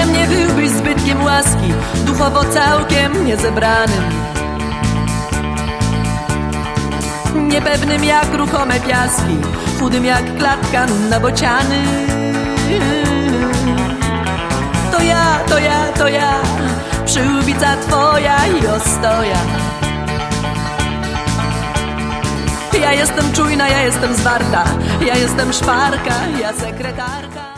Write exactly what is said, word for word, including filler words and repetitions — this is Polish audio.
ode mnie byłbyś zbytkiem łaski, duchowo całkiem niezebranym, niepewnym jak ruchome piaski, chudym jak klatka na bociany. To ja, to ja, to ja, przyłbica twoja i ostoja. Ja jestem czujna, ja jestem zwarta, ja jestem szparka, ja sekretarka.